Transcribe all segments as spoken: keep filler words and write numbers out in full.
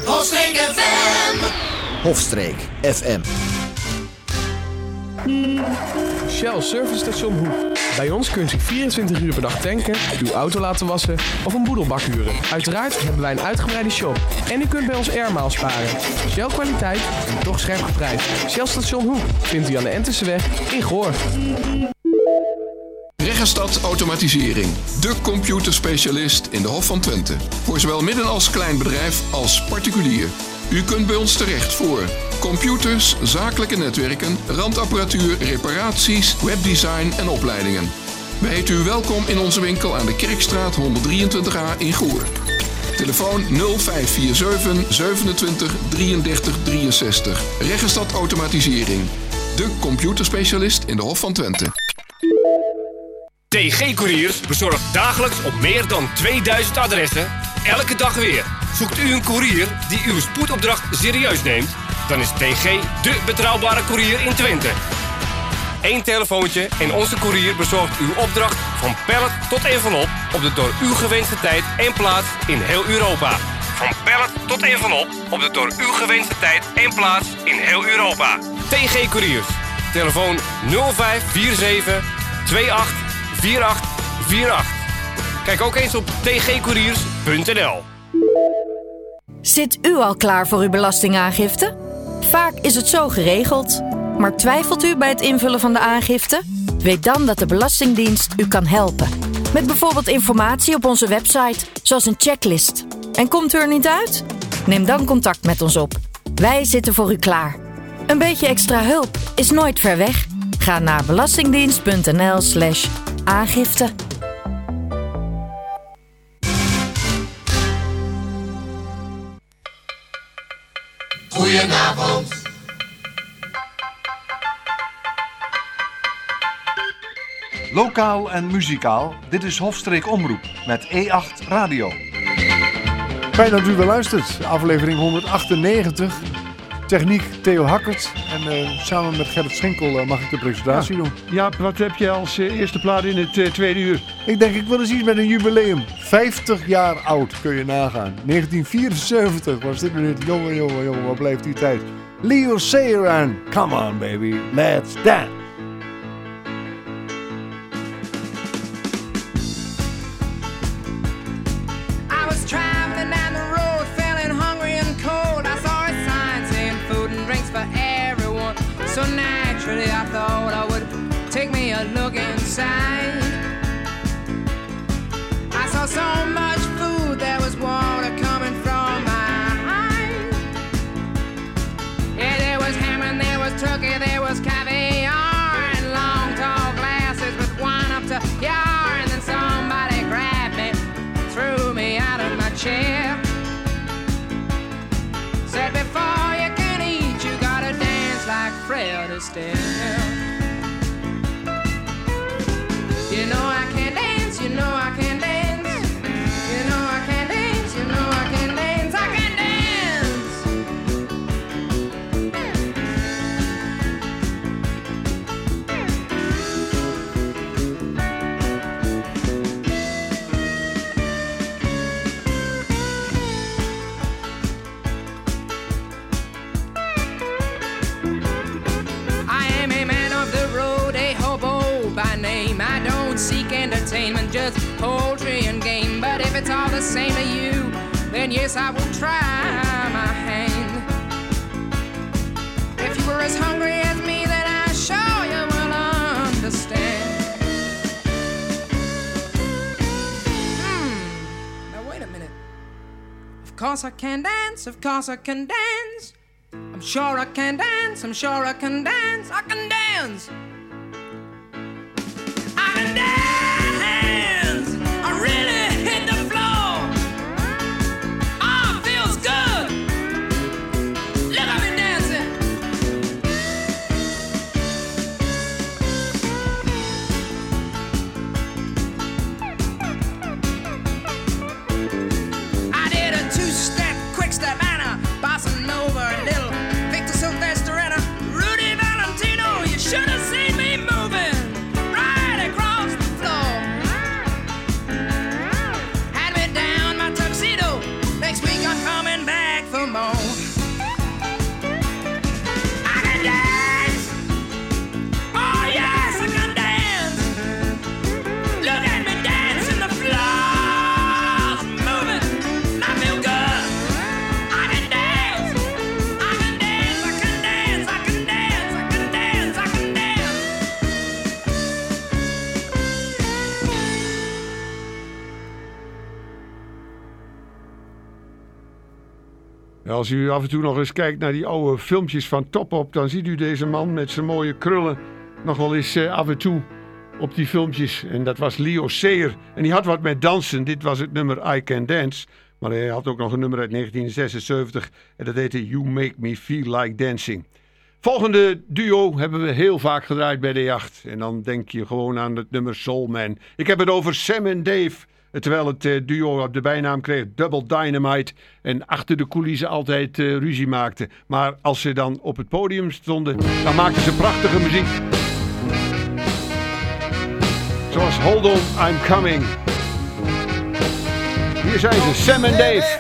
Hofstreek F M. Hofstreek F M. Shell Service Station Hoek. Bij ons kunt u vierentwintig uur per dag tanken, uw auto laten wassen of een boedelbak huren. Uiteraard hebben wij een uitgebreide shop. En u kunt bij ons airmaal sparen. Shell kwaliteit en toch scherp geprijsd. Shell Station Hoek vindt u aan de Entesseweg in Goor. Reggestad Automatisering. De computerspecialist in de Hof van Twente. Voor zowel midden- als kleinbedrijf als particulier. U kunt bij ons terecht voor computers, zakelijke netwerken, randapparatuur, reparaties, webdesign en opleidingen. Wij heten u welkom in onze winkel aan de Kerkstraat honderddrieëntwintig A in Goor. Telefoon nul vijf vier zeven zevenentwintig drieëndertig drieënzestig. Reggestad Automatisering. De computerspecialist in de Hof van Twente. T G Couriers bezorgt dagelijks op meer dan tweeduizend adressen, elke dag weer. Zoekt u een courier die uw spoedopdracht serieus neemt? Dan is T G de betrouwbare courier in Twente. Eén telefoontje en onze courier bezorgt uw opdracht van pallet tot envelop op de door u gewenste tijd en plaats in heel Europa. Van pallet tot envelop op de door u gewenste tijd en plaats in heel Europa. T G Couriers. Telefoon nul vijf vier zeven twee acht vier acht vier acht. Kijk ook eens op t g couriers punt n l. Zit u al klaar voor uw belastingaangifte? Vaak is het zo geregeld. Maar twijfelt u bij het invullen van de aangifte? Weet dan dat de Belastingdienst u kan helpen. Met bijvoorbeeld informatie op onze website, zoals een checklist. En komt u er niet uit? Neem dan contact met ons op. Wij zitten voor u klaar. Een beetje extra hulp is nooit ver weg. Ga naar belastingdienst punt n l slash aangifte. Goedenavond. Lokaal en muzikaal, dit is Hofstreek Omroep met E acht Radio. Fijn dat u weer luistert, aflevering honderdachtennegentig. Techniek Theo Hakkert en uh, samen met Gerrit Schinkel uh, mag ik de presentatie ja. doen. Jaap, wat heb je als uh, eerste plaat in het uh, tweede uur? Ik denk ik wil eens iets met een jubileum. vijftig jaar oud, kun je nagaan. negentien vierenzeventig was dit minuut. Jongen, jongen, jongen, wat blijft die tijd. Leo Sayer en Come on baby, let's dance. So naturally I thought I would take me a look inside. I saw so much food, there was water coming from my eyes. Yeah, there was ham and there was turkey, there was caviar, and long tall glasses with wine up to yar. And then somebody grabbed me, threw me out of my chair. Said before you can eat, you gotta dance like Fred Astaire. You know I can dance, you know I can dance. You know I can dance, you know I can dance. I can dance. I don't seek entertainment, just poultry and game. But if it's all the same to you, then yes, I will try my hand. If you were as hungry as me, then I'm sure you will understand. Hmm, now wait a minute. Of course I can dance, of course I can dance. I'm sure I can dance, I'm sure I can dance, I can dance. I can dance, I really hit the floor. Oh, it feels good. Look at me dancing. I did a two-step, quick-step, and a bossa nova, a little Victor Sylvester and a Rudy Valentino. You should have seen Ja, als u af en toe nog eens kijkt naar die oude filmpjes van Top Op, dan ziet u deze man met zijn mooie krullen nog wel eens uh, af en toe op die filmpjes. En dat was Leo Sayer. En die had wat met dansen. Dit was het nummer I Can Dance. Maar hij had ook nog een nummer uit negentien zesenzeventig. En dat heette You Make Me Feel Like Dancing. Volgende duo hebben we heel vaak gedraaid bij de jacht. En dan denk je gewoon aan het nummer Soul Man. Ik heb het over Sam en Dave. Terwijl het uh, duo op de bijnaam kreeg Double Dynamite. En achter de coulissen altijd uh, ruzie maakte. Maar als ze dan op het podium stonden, dan maakten ze prachtige muziek. Zoals Hold On, I'm Coming. Hier zijn ze, Sam en Dave.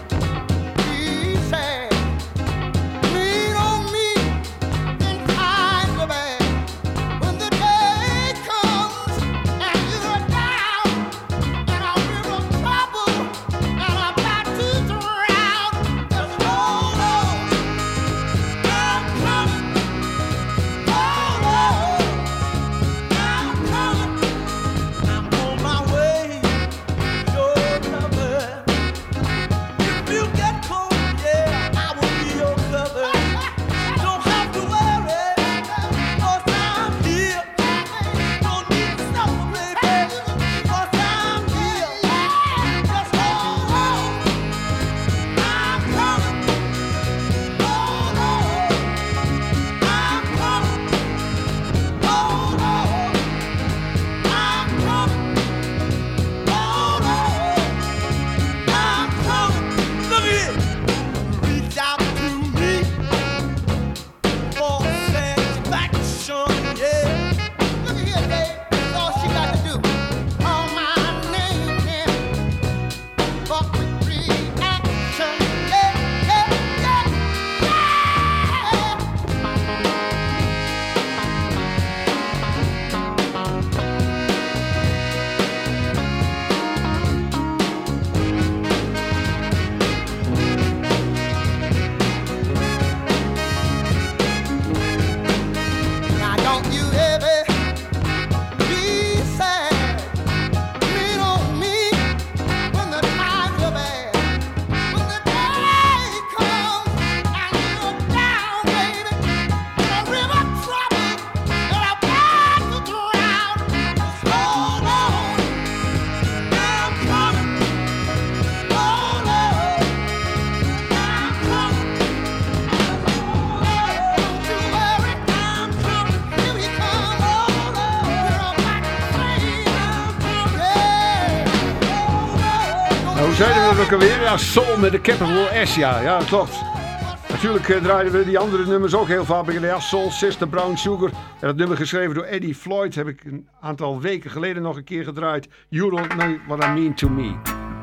Zeiden we dat ook alweer? Ja, Soul met de capital S, ja, ja, dat klopt. Natuurlijk uh, draaiden we die andere nummers ook heel vaak. Ja, Soul, Sister, Brown Sugar. En dat nummer geschreven door Eddie Floyd heb ik een aantal weken geleden nog een keer gedraaid. You Don't Know What I Mean To Me.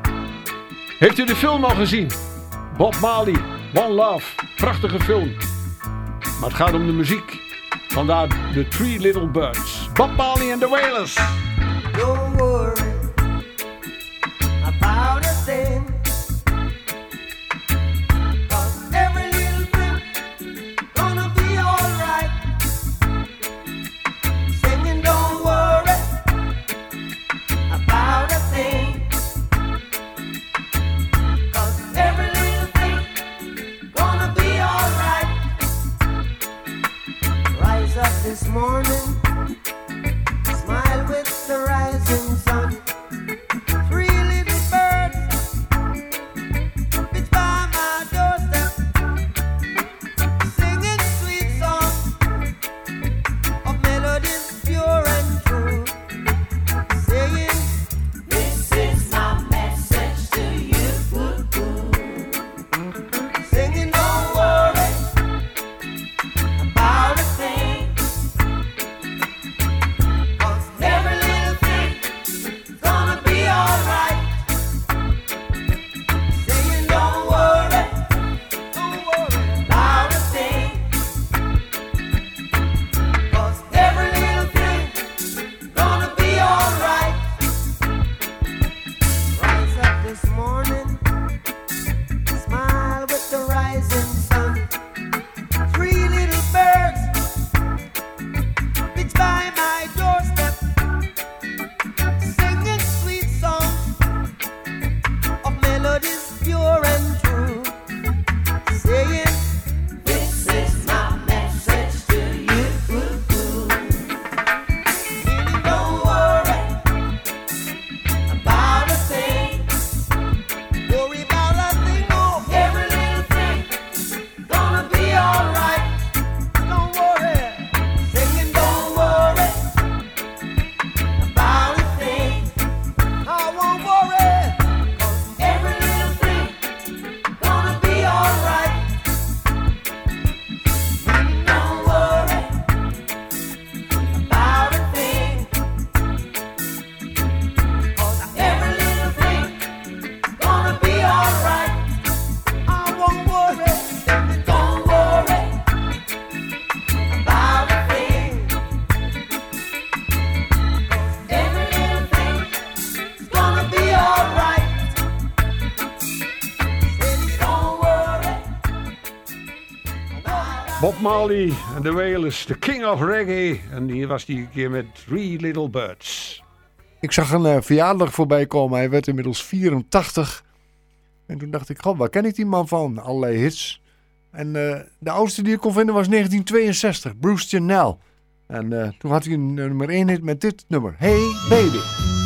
Heeft u de film al gezien? Bob Marley, One Love. Prachtige film. Maar het gaat om de muziek. Vandaar The Three Little Birds. Bob Marley and the Wailers. Don't worry about a thing, 'cause every little thing gonna be alright. Singing, don't worry about a thing, 'cause every little thing gonna be alright. Rise up this morning, smile with Bob Marley en de Wailers, the king of reggae. En hier was hij een keer met Three Little Birds. Ik zag een uh, verjaardag voorbij komen. Hij werd inmiddels vierentachtig. En toen dacht ik, god, waar ken ik die man van? Allerlei hits. En uh, de oudste die ik kon vinden was negentien tweeënzestig, Bruce Janelle. En uh, toen had hij een nummer één hit met dit nummer. Hey Baby.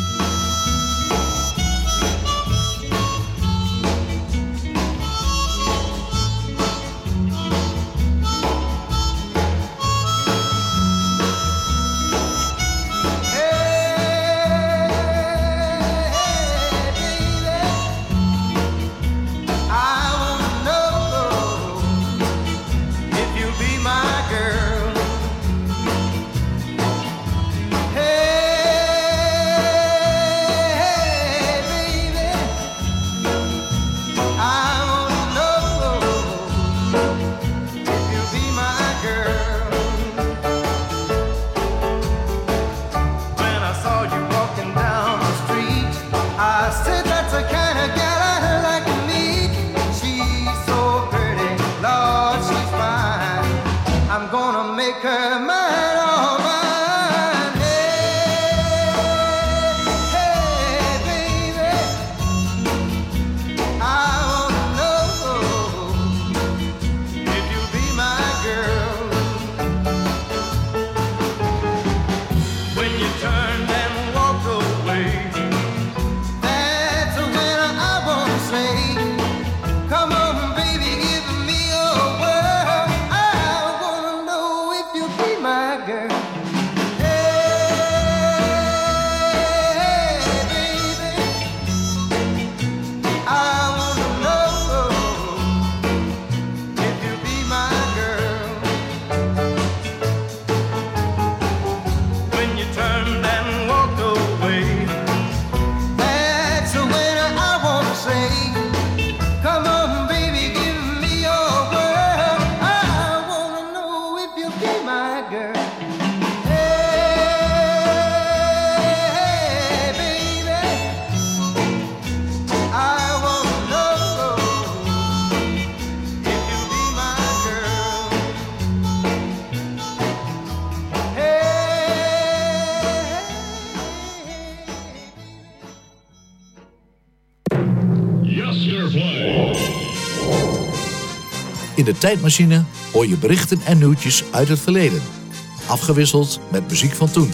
In de tijdmachine hoor je berichten en nieuwtjes uit het verleden. Afgewisseld met muziek van toen.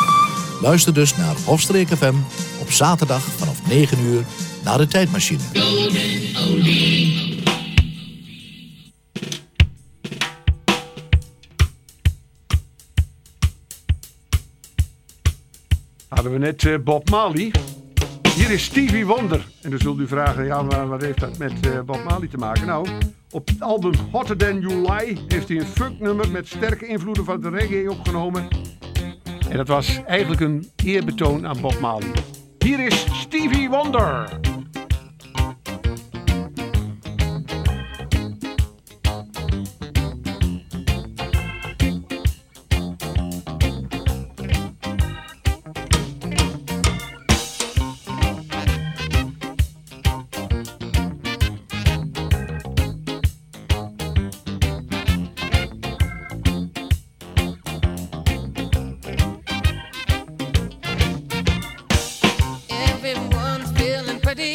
Luister dus naar Hofstreek F M op zaterdag vanaf negen uur naar de tijdmachine. Hadden we net uh, Bob Marley. Hier is Stevie Wonder. En dan zult u vragen, ja, maar wat heeft dat met uh, Bob Marley te maken? Nou, op het album Hotter Than You Lie heeft hij een funknummer met sterke invloeden van de reggae opgenomen. En dat was eigenlijk een eerbetoon aan Bob Marley. Hier is Stevie Wonder. Everyone's feeling pretty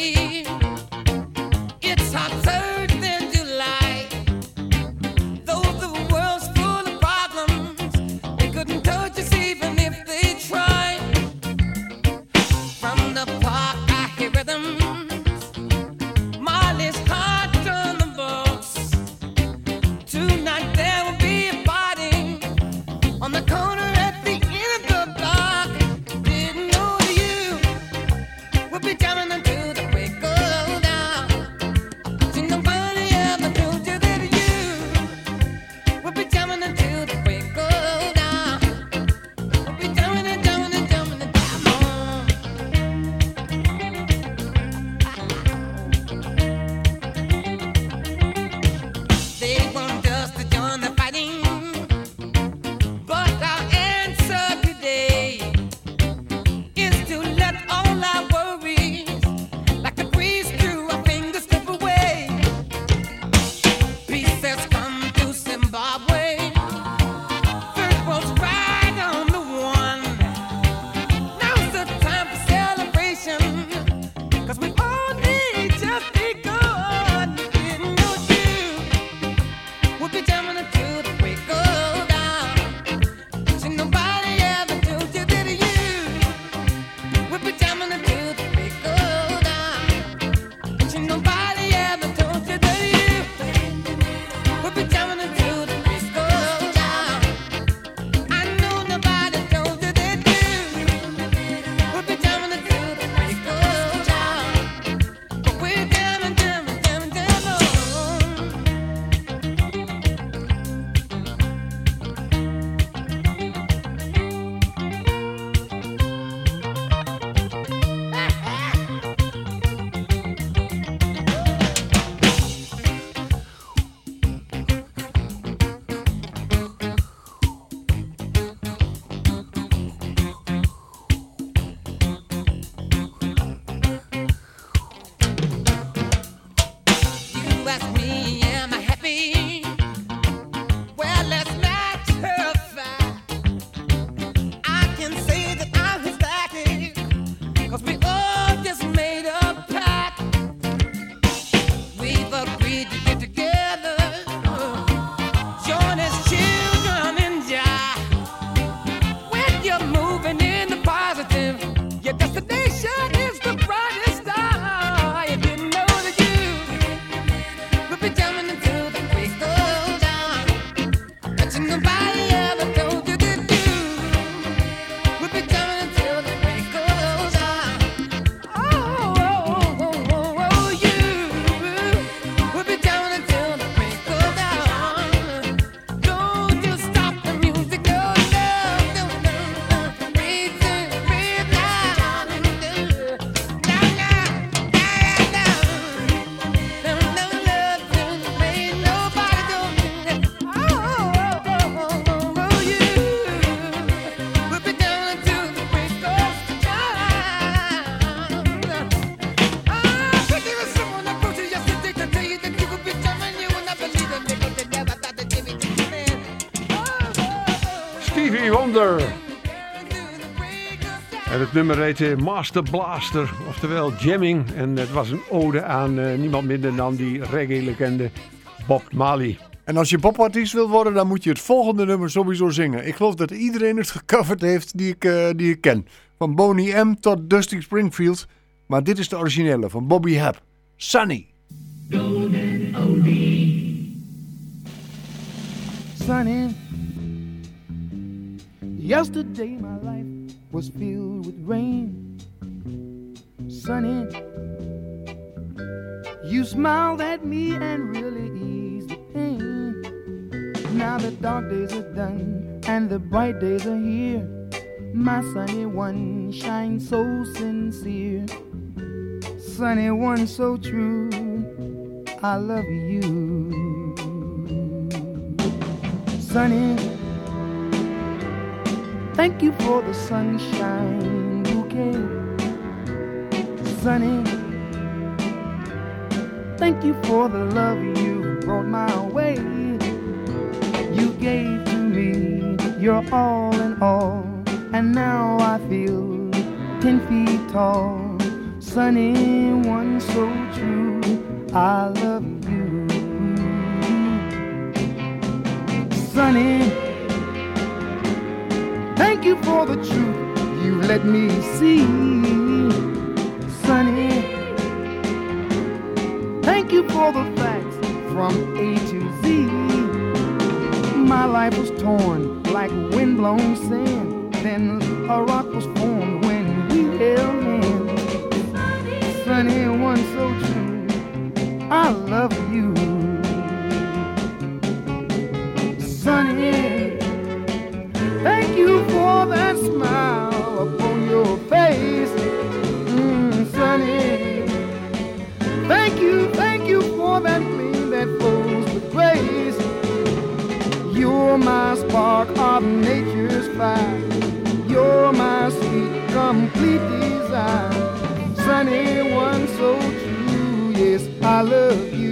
We'll be jamming until the break of dawn. But nobody ever told you to do. We'll be jamming until the break of dawn. Oh, oh, oh, oh, oh, you. We'll be jamming until the break of dawn. Don't you stop the music, no, no, no, no. Breathe in, breathe out. Now, now, now, now. No, no love to make nobody do. Oh, oh, oh, oh, oh, oh, you. We'll be down until the break of dawn. Ah, but there was someone approaching yesterday to tell you that you could be jamming. You will not believe it because they never thought that Jimmy did it. Oh, oh, oh. Stevie Wonder. En het nummer heette Master Blaster, oftewel jamming. En het was een ode aan uh, niemand minder dan die reggae-legende Bob Marley. En als je popartiest wilt worden, dan moet je het volgende nummer sowieso zingen. Ik geloof dat iedereen het gecoverd heeft die ik, uh, die ik ken. Van Boney M. tot Dusty Springfield. Maar dit is de originele van Bobby Hebb. Sunny. Sunny. Yesterday my life was filled with rain. Sunny, you smiled at me and really eased the pain. Now the dark days are done and the bright days are here. My sunny one shines so sincere. Sunny one so true, I love you. Sunny, thank you for the sunshine bouquet. Sunny, thank you for the love you brought my way. You gave to me your all in all, and now I feel ten feet tall. Sunny, one so true, I love you. Sunny, thank you for the truth you let me see. Sunny, thank you for the facts from A to Z. My life was torn like windblown sand. Then a rock was formed when we held hands. Sunny, one so true, I love you. Sunny, thank you for that smile upon your face. Mm, Sunny, thank you, thank you for that gleam that flows with grace. You're my spark of nature's fire. You're my sweet, complete desire. Sunny, one so true, yes, I love you.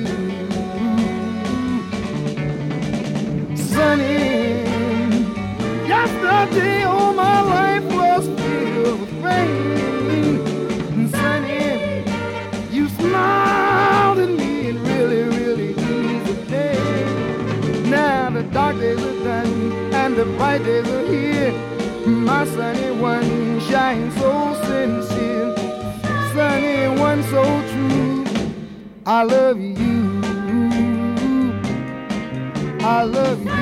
Sunny, yesterday all my life was filled with rain. And Sunny, you smiled at me and really, really eased the day. Now the dark days are done and the bright days are here. My sunny one shines so sincere. Sunny one so true, I love you. I love you.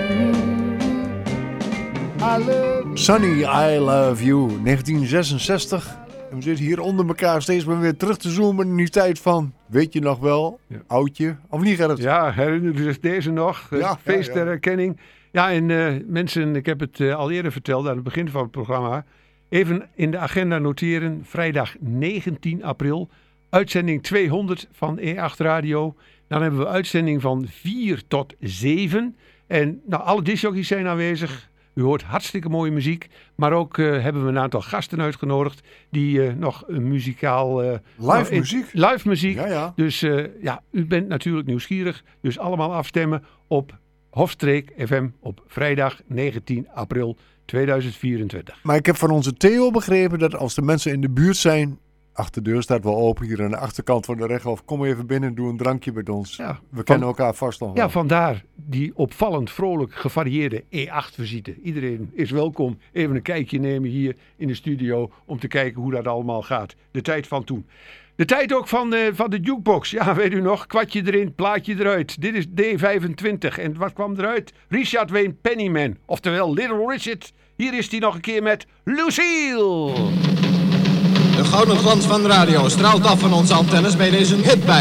I love you. Sunny, I love you. negentien zesenzestig. En we zitten hier onder elkaar steeds maar weer terug te zoomen in die tijd van, weet je nog wel, ja. Oudje, of niet Gerrit? Ja, herinner je deze nog? Ja, feest ja, ja. der herkenning. Ja, en uh, mensen, ik heb het uh, al eerder verteld aan het begin van het programma. Even in de agenda noteren, vrijdag negentien april, uitzending tweehonderd van E acht Radio. Dan hebben we uitzending van vier tot zeven. En nou, alle discjockeys zijn aanwezig. U hoort hartstikke mooie muziek. Maar ook uh, hebben we een aantal gasten uitgenodigd die uh, nog een muzikaal... Uh, live nou, in, muziek? Live muziek. Ja, ja. Dus uh, ja, u bent natuurlijk nieuwsgierig. Dus allemaal afstemmen op Hofstreek F M op vrijdag negentien april tweeduizend vierentwintig. Maar ik heb van onze Theo begrepen dat als de mensen in de buurt zijn... Achterdeur staat wel open hier aan de achterkant van de Rechthof. Kom even binnen, doe een drankje met ons. Ja, we van, kennen elkaar vast nog wel. Ja, vandaar die opvallend vrolijk gevarieerde E acht visite. Iedereen is welkom. Even een kijkje nemen hier in de studio om te kijken hoe dat allemaal gaat. De tijd van toen. De tijd ook van, uh, van de jukebox. Ja, weet u nog? Kwartje erin, plaatje eruit. Dit is D vijfentwintig. En wat kwam eruit? Richard Wayne Pennyman. Oftewel Little Richard. Hier is hij nog een keer met Lucille. De gouden glans van de radio straalt af van onze antennes bij deze hitbag.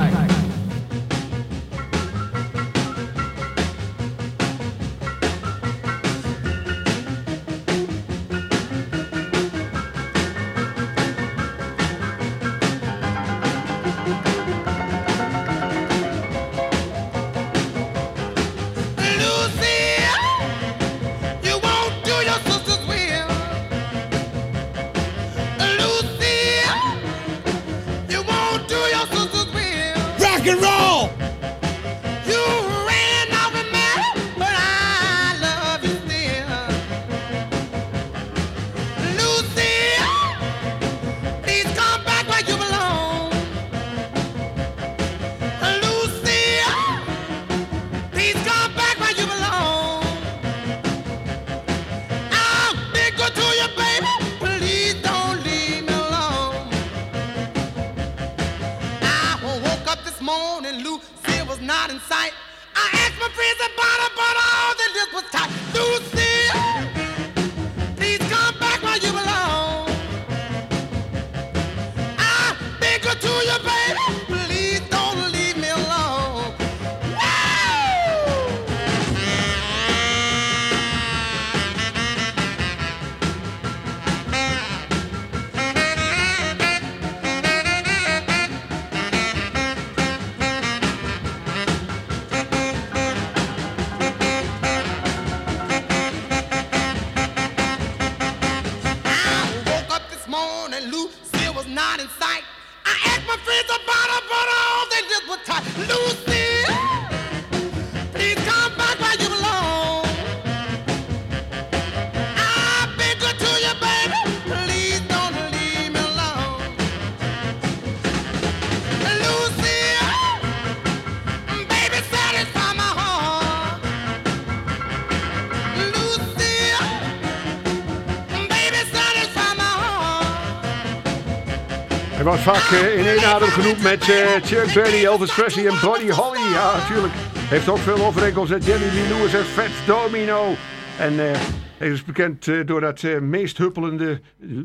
Hij was vaak uh, in één adem genoemd met uh, Chuck Berry, Elvis Presley en Buddy Holly. Ja, natuurlijk. Heeft ook veel overeenkomsten met Jerry Lee Lewis en Fats Domino. En uh, hij is bekend uh, door dat uh, meest huppelende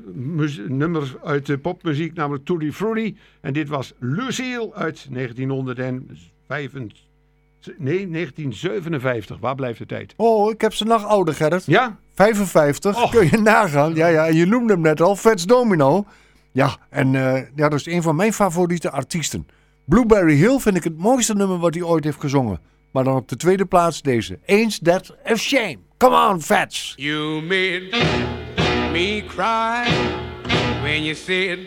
uh, nummer uit de popmuziek, namelijk Tutti Frutti. En dit was Lucille uit negentienhonderdvijf, nee, negentien zevenenvijftig. Waar blijft de tijd? Oh, ik heb ze nog ouder, Gerrit. Ja? vijfenvijftig, Och. kun je nagaan. Ja, ja, en je noemde hem net al, Fats Domino. Ja, en uh, ja, dat is een van mijn favoriete artiesten. Blueberry Hill vind ik het mooiste nummer wat hij ooit heeft gezongen. Maar dan op de tweede plaats deze. Ain't That a Shame. Come on, Fats. You made me cry when you said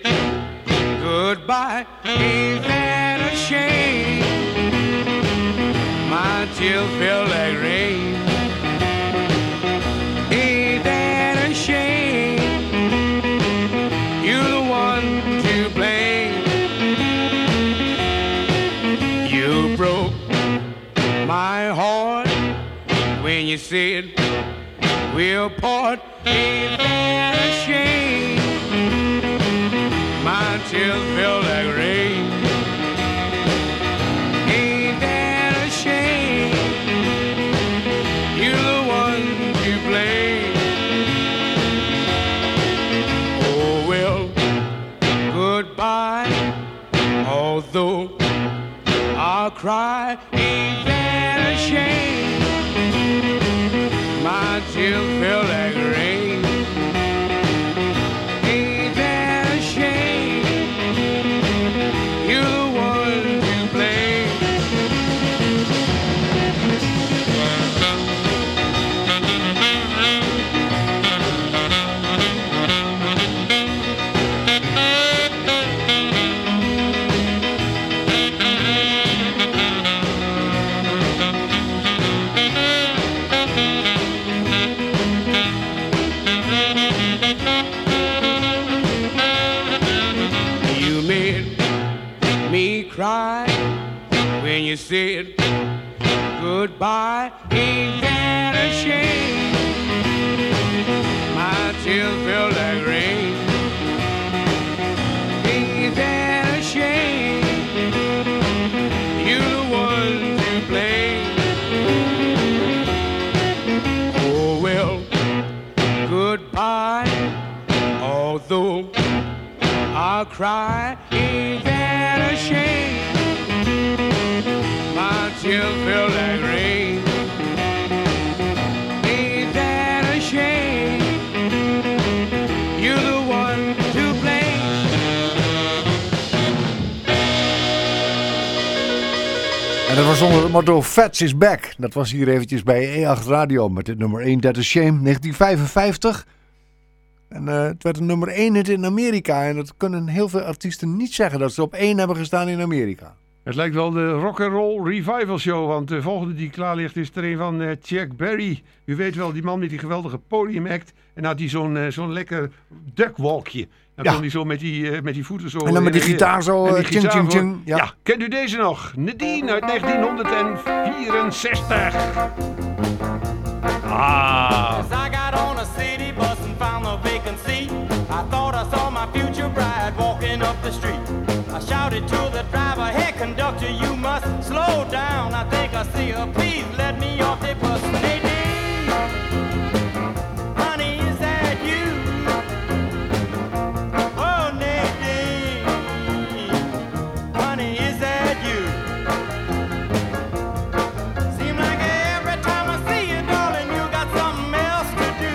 goodbye. Ain't that a shame? My tears feel like rain. Ain't that a shame? You're the one to blame. You broke my heart when you said we'll part. Ain't that a shame? My tears feel like rain. Ain't that a shame? You're the one to blame. Oh well, goodbye. Although I'll cry, ain't that a shame? My tears feel like rain. Ain't that a shame? You're the one to blame. You made me cry when you said goodbye. Ain't that a shame? My tears feel like rain. Ain't that a cry. Ain't that a shame? My tears feel like rain. Ain't that a shame? You're the one to blame. En dat was onder het motto Fats is back. Dat was hier eventjes bij E acht Radio met het nummer één, That is Shame, negentien vijfenvijftig. En uh, het werd een nummer één hit in Amerika. En dat kunnen heel veel artiesten niet zeggen, dat ze op één hebben gestaan in Amerika. Het lijkt wel de rock'n'roll revival show, want de volgende die klaar ligt is er een van uh, Chuck Berry. U weet wel, die man met die geweldige podiumact. En had hij zo'n uh, zo'n lekker duckwalkje. Dan ja. kon hij zo met die, uh, met die voeten zo... En dan met die gitaar zo... Uh, die ching, ching, ching, ching. Ja. ja, kent u deze nog? Nadine uit negentien vierenzestig. Ah. As I got on a city bus and found a vacancy, I thought I saw my future bride walking up the street. I shouted to the driver, hey conductor, you must slow down. I think I see her, please let me off the bus. Nadine, honey, is that you? Oh, Nadine, honey, is that you? Seem like every time I see you, darling, you got something else to do.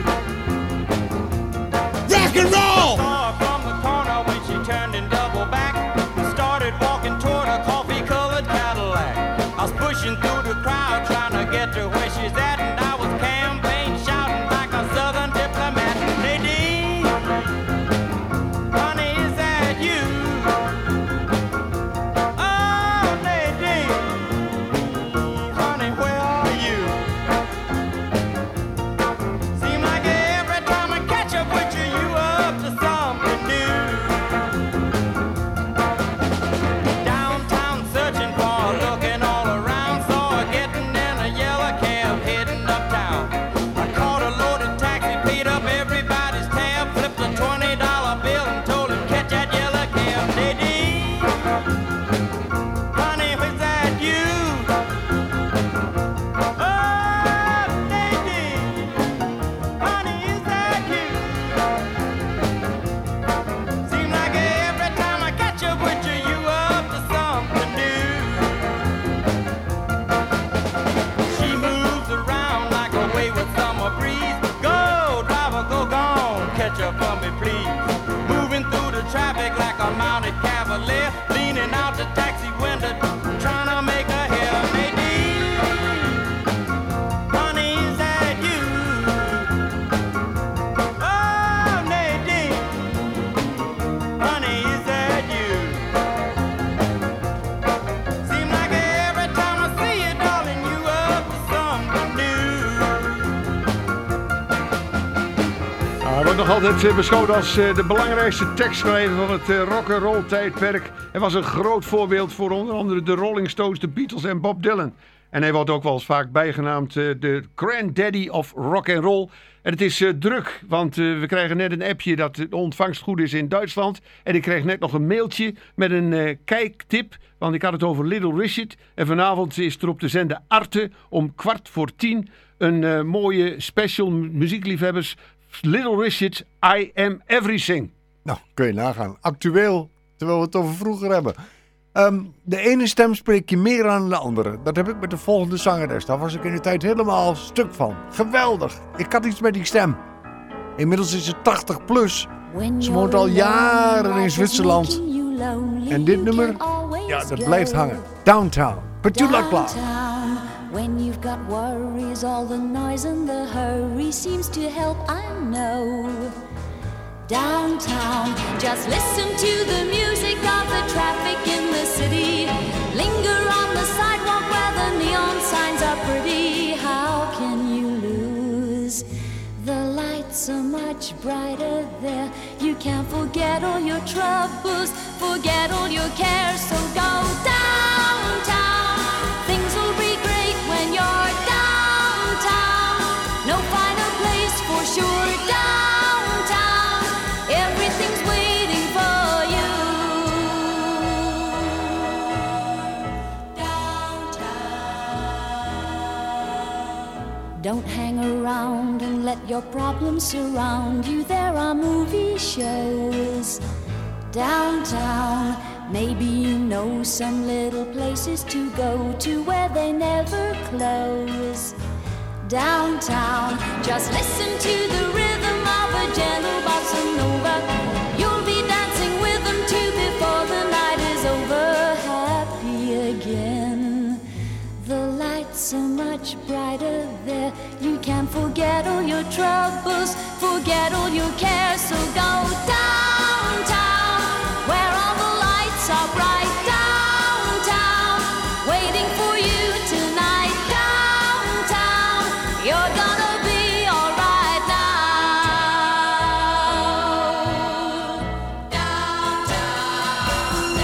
Rock and roll! Saw her from the corner when she turned and doubled back. Started walking toward a coffee-colored Cadillac. I was pushing through the crowd trying to get to where she's at, and I was campaign shouting like a southern diplomat. Nadine, honey, is that you? Oh, Nadine, honey, where are you? Seem like every time I catch up with you, you up to something new. Downtown searching for her, looking all around, saw her getting in a yellow cab heading uptown. I caught a loaded taxi, paid up everybody's tab, flipped a twenty dollar bill and told him catch that yellow cab. Nadine, honey, was that you? Oh, Nadine, honey, is that you? Seem like every time I catch up with you, you up to something new. She moves around like a wayward summer breeze. Go, driver, go gone, catch up for me, please. Moving through the traffic like a mounted cavalier, leaning out the taxi window, trying to make a hair. Nadine, honey, is that you? Oh, Nadine, honey, is that you? Seem like every time I see you, darling, you up to something new. Hij wordt nog altijd eh, beschouwd als eh, de belangrijkste tekstschrijver van het eh, rock'n'roll tijdperk. Hij was een groot voorbeeld voor onder andere de Rolling Stones, de Beatles en Bob Dylan. En hij wordt ook wel eens vaak bijgenaamd eh, de granddaddy of rock'n'roll. En het is eh, druk, want eh, we krijgen net een appje dat de ontvangst goed is in Duitsland. En ik kreeg net nog een mailtje met een eh, kijktip, want ik had het over Little Richard. En vanavond is er op de zender Arte om kwart voor tien een eh, mooie special muziekliefhebbers. Little Richard's I Am Everything. Nou, kun je nagaan. Actueel, terwijl we het over vroeger hebben. Um, de ene stem spreek je meer aan dan de andere. Dat heb ik met de volgende zangeres. Daar was ik in de tijd helemaal stuk van. Geweldig. Ik had iets met die stem. Inmiddels is ze tachtig plus. Ze woont al jaren in Zwitserland. En dit nummer, ja, dat blijft hangen. Downtown. Petula Clark. When you've got worries, all the noise and the hurry seems to help, I know. Downtown, just listen to the music of the traffic in the city. Linger on the sidewalk where the neon signs are pretty. How can you lose? The lights are much brighter there. You can't forget all your troubles, forget all your cares. So go downtown. Things will be great when you're downtown. No finer place for sure. Downtown, everything's waiting for you. Downtown. Don't hang around and let your problems surround you. There are movie shows. Downtown, maybe you know some little places to go to where they never close. Downtown, just listen to the rhythm of a gentle bossa nova. You'll be dancing with them too before the night is over. Happy again. The lights are much brighter there. You can forget all your troubles, forget all your cares. So go downtown, where all the lights are bright. Downtown, waiting for you tonight. Downtown, you're gonna be alright now. Downtown,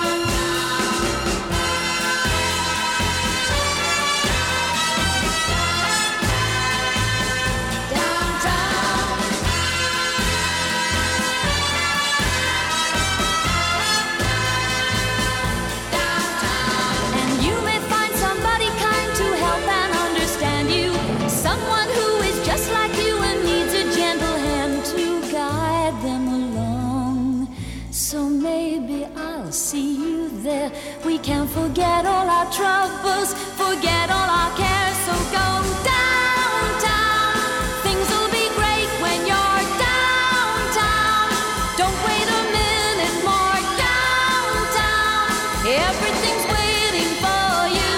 and you may find somebody kind to help and understand you. Someone who is just like you and needs a gentle hand to guide them along. So maybe I'll see you there. We can forget all our troubles, forget all our cares. So go downtown. Things will be great when you're downtown. Don't wait a minute more. Downtown, everything's waiting for you.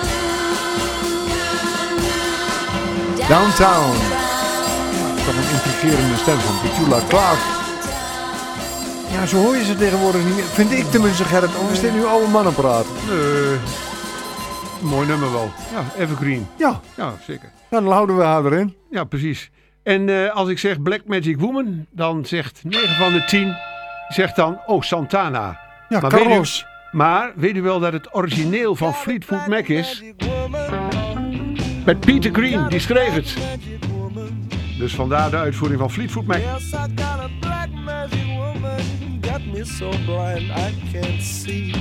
Downtown. Toch een intrigerende stem van Petula Clark. Ja, zo hoor je ze tegenwoordig niet meer. Vind ik tenminste, Gerrit. Of is dit nu oude mannenpraat? Nee. Mooi nummer wel. Ja, evergreen. Ja. Ja, zeker. Dan houden we haar erin. Ja, precies. En uh, als ik zeg Black Magic Woman, dan zegt negen van de tien zegt dan, oh, Santana. Ja, maar Carlos. Weet u, maar weet u wel dat het origineel van Fleetwood Mac is? Met Peter Green, die schreef het. Dus vandaar de uitvoering van Fleetwood Mac. Yes, I got a black magic woman, got me so blind I can't see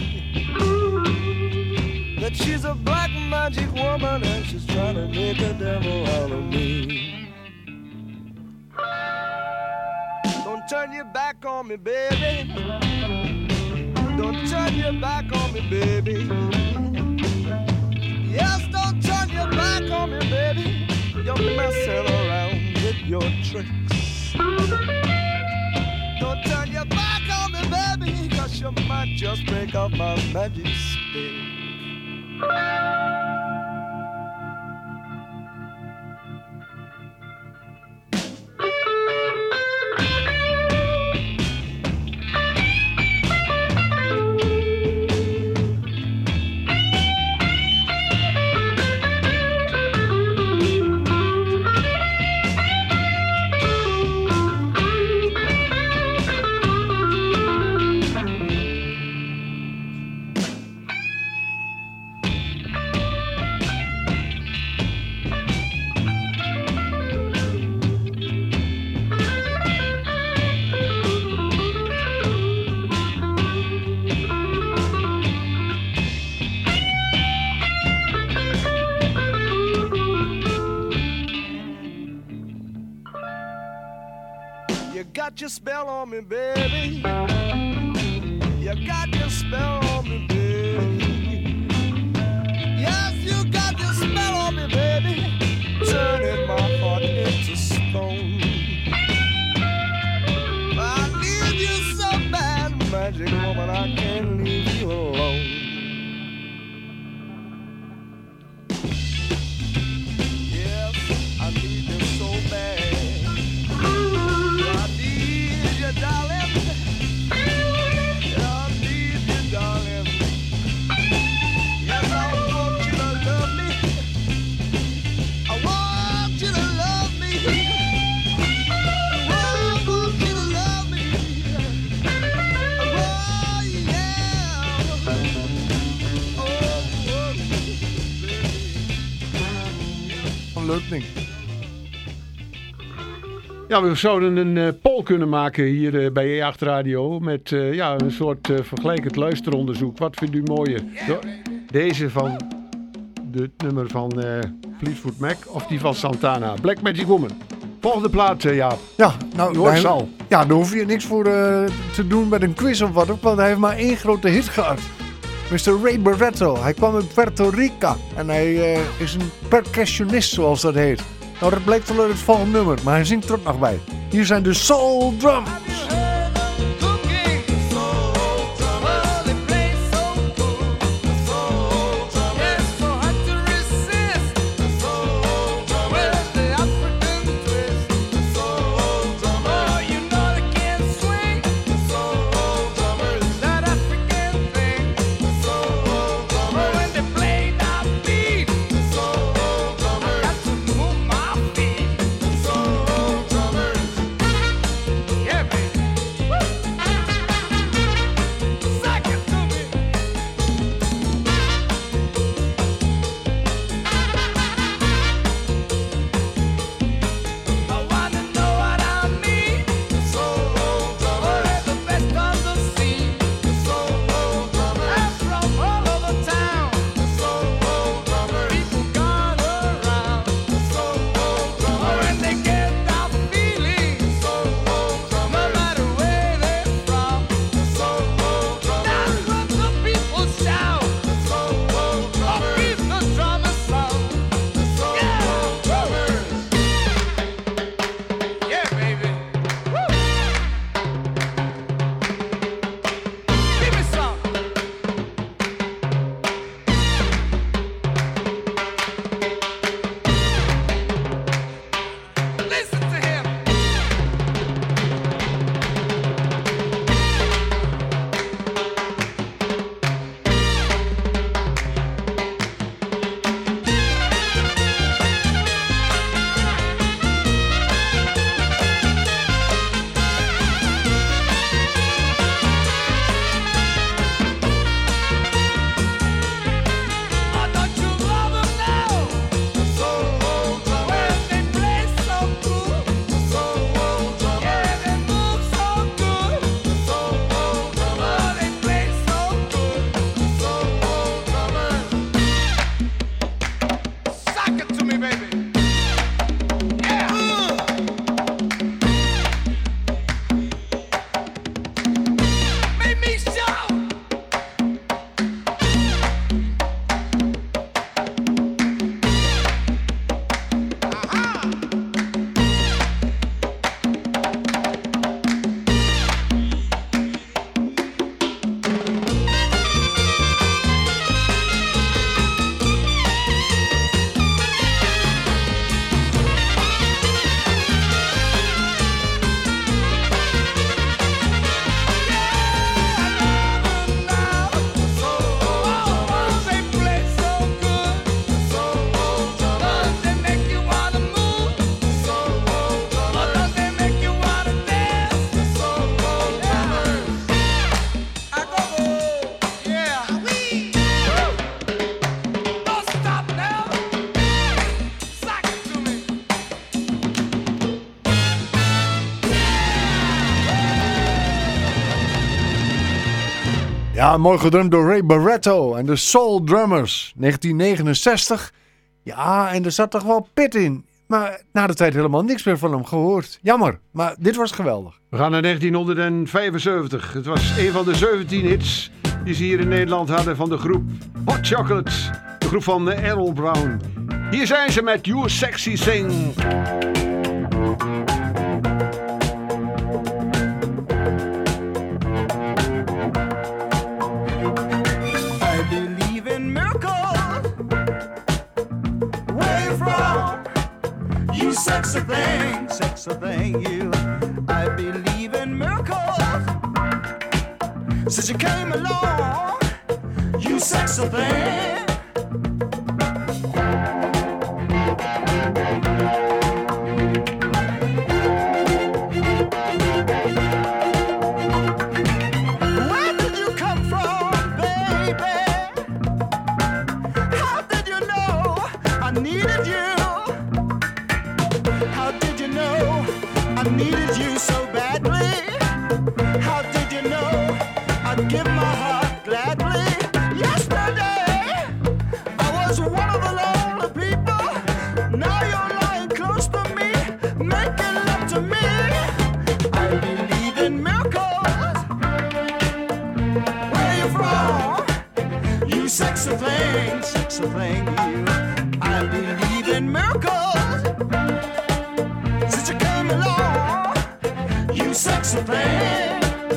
that she's a black magic woman and she's trying to make a devil out of me. Don't turn your back on me, baby. Don't turn your back on me, baby. Yes, don't turn your back on me, baby. You're messing around with your tricks. Don't turn your back on me, baby, cause you might just break up my magic stick. Got your spell on me, baby. You got your spell on me, baby. Yes, you got your spell on me, baby. Turning my heart into stone. I need you so bad, magic woman, I can't leave you alone. Yes, I need you so bad. Darling, I need you, darling. Yes, I want you to love me. I want you to love me. I want you to love me. Oh, yeah. Oh, oh, leuk ding. Ja, we zouden een uh, poll kunnen maken hier uh, bij E acht Radio met uh, ja, een soort uh, vergelijkend luisteronderzoek. Wat vindt u mooier? De, deze van het nummer van uh, Fleetwood Mac of die van Santana? Black Magic Woman. Volgende plaat, uh, Jaap. Ja, nou, Je hoort daar, ze al. ja, daar hoef je niks voor uh, te doen met een quiz of wat ook, want hij heeft maar één grote hit gehad. mister Ray Barretto. Hij kwam uit Puerto Rico en hij uh, is een percussionist, zoals dat heet. Nou, dat blijkt wel uit het volgende nummer, maar hij zingt er ook nog bij. Hier zijn de Soul Drums. Ja, mooi gedrumd door Ray Barretto en de Soul Drummers. negentien negenenzestig. Ja, en er zat toch wel pit in. Maar na de tijd helemaal niks meer van hem gehoord. Jammer, maar dit was geweldig. We gaan naar negentienhonderdvijfenzeventig. Het was een van de zeventien hits die ze hier in Nederland hadden van de groep Hot Chocolate. De groep van Errol Brown. Hier zijn ze met You Sexy Thing. You sexy thing, sexy thing, you. I believe in miracles. Since you came along, you sexy thing. Where did you come from, baby? How did you know I needed you? I needed you so badly. How did you know I'd give my heart gladly? Yesterday I was one of the lonely people. Now you're lying close to me, making sexy thing, you. I believe in miracles. Since you came along, you sexy thing.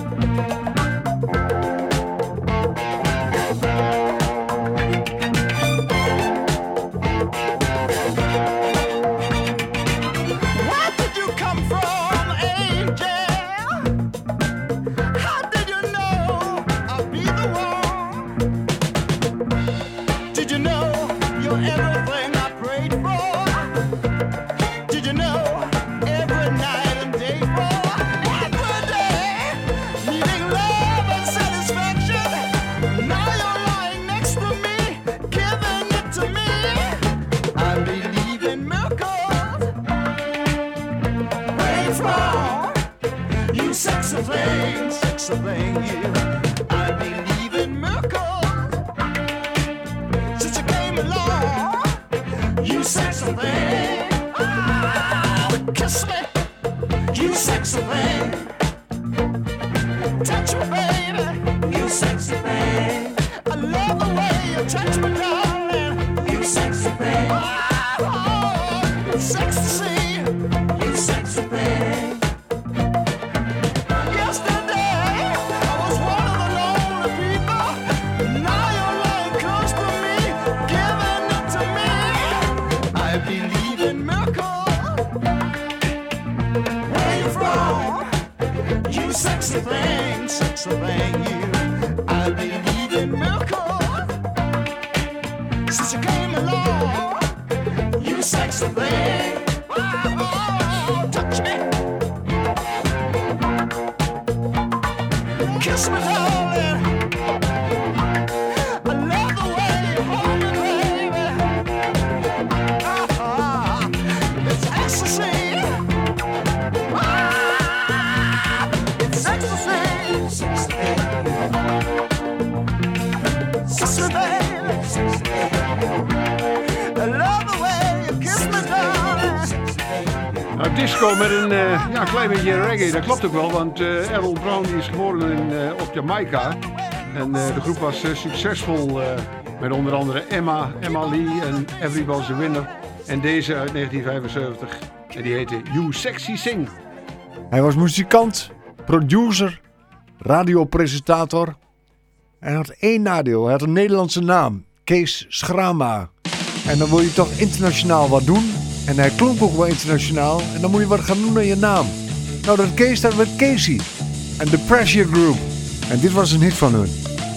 Disco met een uh, ja, klein beetje reggae, dat klopt ook wel, want uh, Errol Brown die is geboren in, uh, op Jamaica. En uh, de groep was uh, succesvol uh, met onder andere Emma, Emma Lee en Everybody's a Winner. En deze uit negentien vijfenzeventig, en die heette You Sexy Sing. Hij was muzikant, producer, radiopresentator. Hij had één nadeel, hij had een Nederlandse naam, Kees Schrama. En dan wil je toch internationaal wat doen. En hij klonk ook wel internationaal. En dan moet je wat gaan doen aan je naam. Nou, dat Kees, dat werd Casey. En The Pressure Group. En dit was een hit van hun.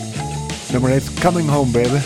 Nummer heet Coming Home, baby.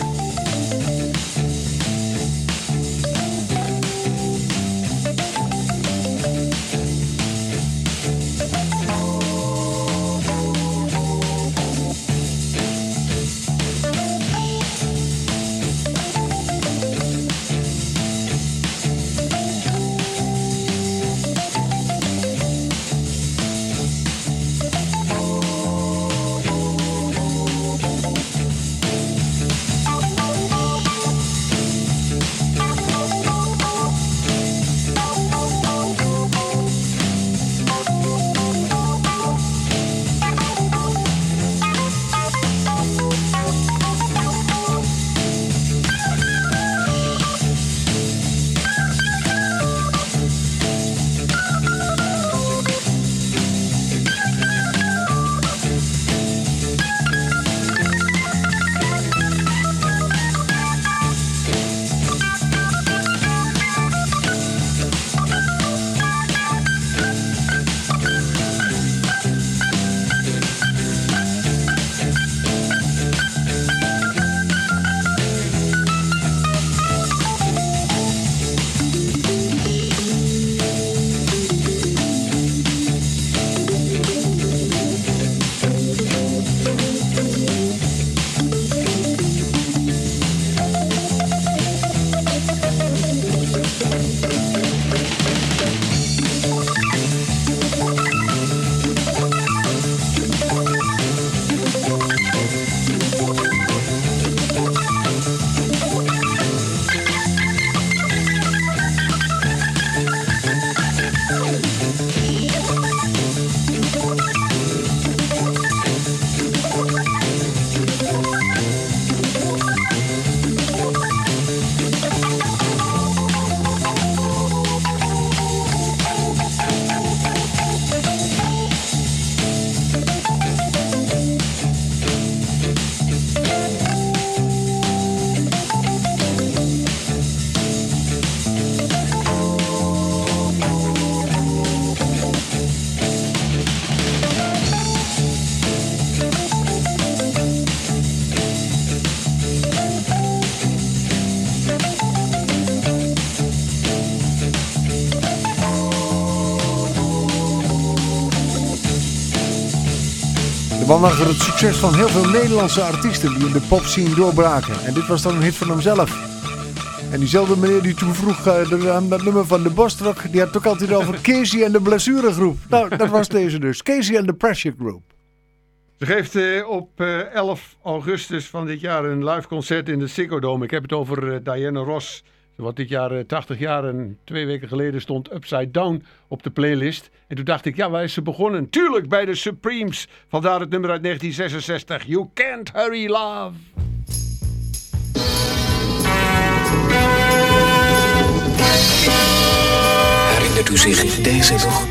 Waaronder het succes van heel veel Nederlandse artiesten die in de popscene doorbraken. En dit was dan een hit van hemzelf. En diezelfde meneer die toen vroeg uh, de, aan dat nummer van de Bostrok, die had het ook altijd over Casey en de Blessuregroep. Nou, dat was deze dus. Casey en de Pressure Group. Ze geeft uh, op uh, elf augustus van dit jaar een live concert in de Ziggo Dome. Ik heb het over uh, Diana Ross. Wat dit jaar uh, tachtig jaar en twee weken geleden stond Upside Down op de playlist. En toen dacht ik, ja, waar is ze begonnen? Tuurlijk bij de Supremes. Vandaar het nummer uit negentien zesenzestig. You Can't Hurry Love. Herinnert u zich deze nog?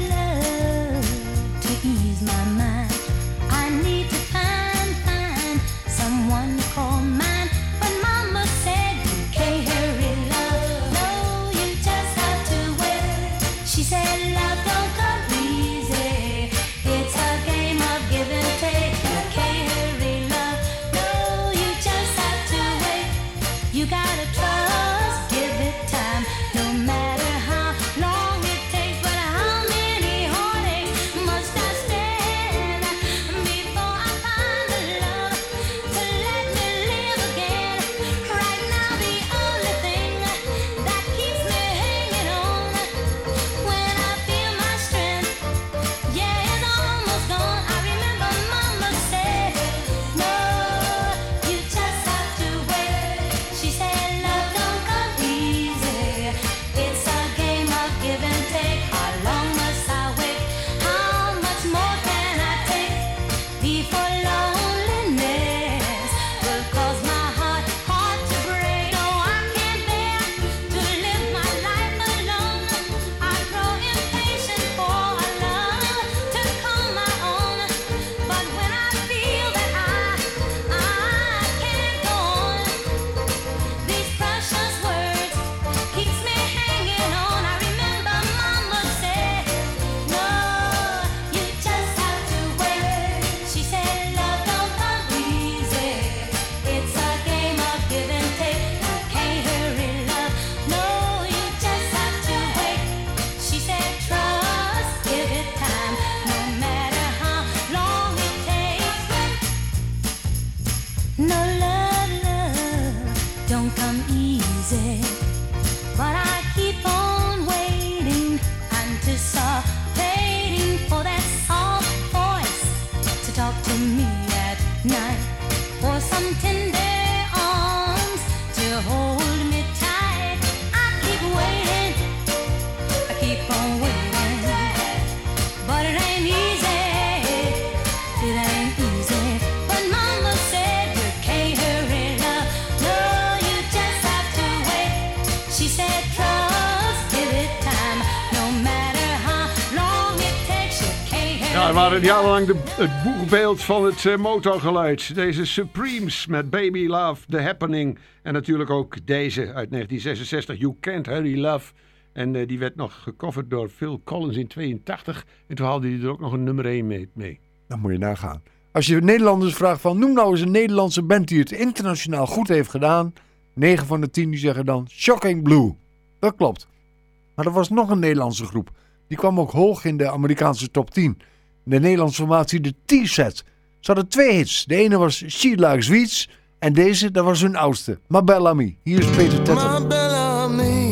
Ja, waren jarenlang de, het boegbeeld van het uh, motorgeluid. Deze Supremes met Baby Love, The Happening. En natuurlijk ook deze uit negentien zesenzestig, You Can't Hurry Love. En uh, die werd nog gecoverd door Phil Collins in tweeëntachtig. En toen haalde hij er ook nog een nummer één mee. mee. Dan moet je nagaan. Als je Nederlanders vraagt van, noem nou eens een Nederlandse band die het internationaal goed heeft gedaan. negen van de tien die zeggen dan Shocking Blue. Dat klopt. Maar er was nog een Nederlandse groep. Die kwam ook hoog in de Amerikaanse top tien. De Nederlandse formatie de T-Set. Ze hadden twee hits. De ene was She Likes Sweets. En deze, dat was hun oudste. Ma Belle Amie. Hier is Peter Tetten. Ma Belle Amie,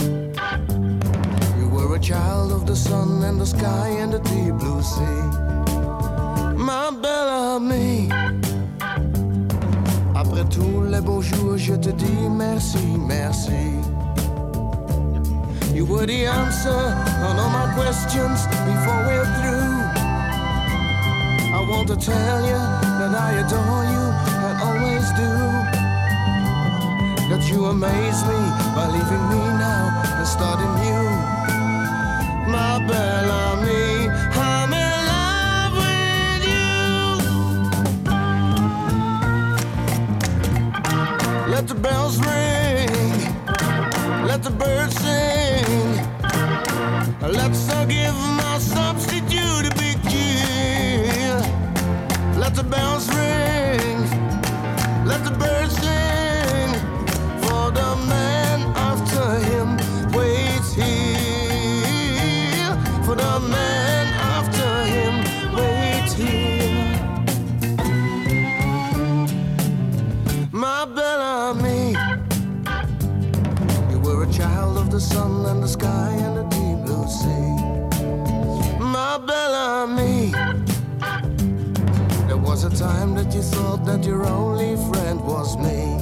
you were a child of the sun and the sky and the deep blue sea. Ma Belle Amie, après tous les beaux jours, je te dis merci, merci. You were the answer on all my questions before we're through. I want to tell you that I adore you, I always do. That you amaze me by leaving me now and starting new. Ma Belle Amie, I'm in love with you. Let the bells ring, let the birds sing. Let's uh, give my substitute a big cheer. Let the bells ring, let the birds sing. For the man after him waits here. For the man after him waits here. sun and the sky and the deep blue sea. My Bellamy, there was a time that you thought that your only friend was me.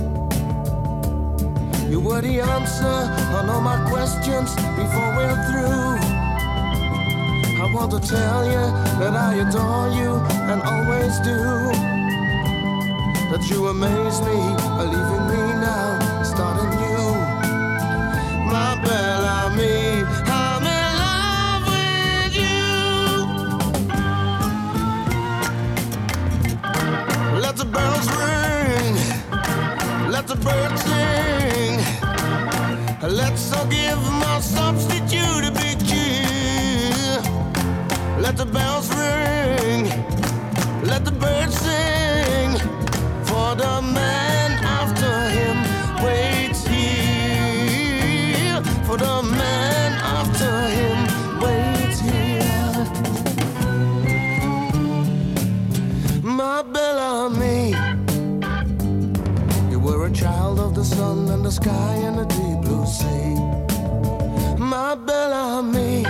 You were the answer on all my questions before we're through. I want to tell you that I adore you and always do. That you amaze me, believing me now, starting new. My Bellamy, I'm in love with you. Let the bells ring, let the birds sing. Let's all give my substitute a big cheer. Let the bells ring, let the birds sing. For the man after him waits here. For the man after him waits here. My Bellamy, you were a child of the sun and the sky and the deep blue sea. Ma Bellamy,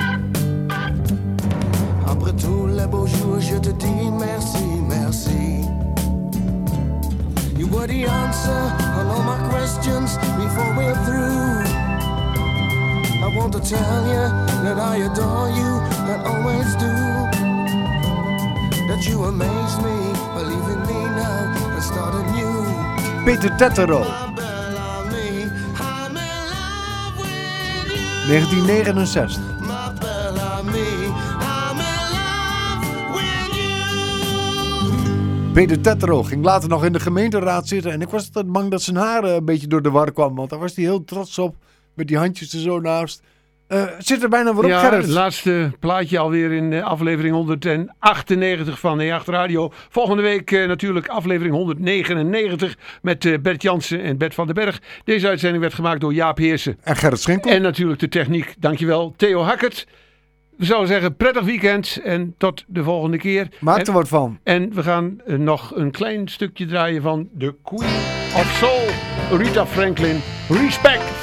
après tous les beaux jours, je te dis merci, merci. You were the answer on all my questions before we're through. I want to tell you that I adore you and always do. That you amaze me, believe in me now and start anew. Peter Tettero. negentien negenenzestig. Peter Tettero ging later nog in de gemeenteraad zitten. En ik was altijd bang dat zijn haar een beetje door de war kwam. Want daar was hij heel trots op. Met die handjes er zo naast. Uh, zit er bijna weer op, ja, Gerrit. Het laatste plaatje alweer in uh, aflevering honderdachtennegentig van E acht Radio. Volgende week uh, natuurlijk aflevering honderdnegenennegentig met uh, Bert Jansen en Bert van den Berg. Deze uitzending werd gemaakt door Jaap Heersen. En Gerrit Schinkel. En natuurlijk de techniek. Dankjewel, Theo Hackert. We zouden zeggen prettig weekend en tot de volgende keer. Maak en, er wat van. En we gaan uh, nog een klein stukje draaien van The Queen of Soul, Rita Franklin. Respect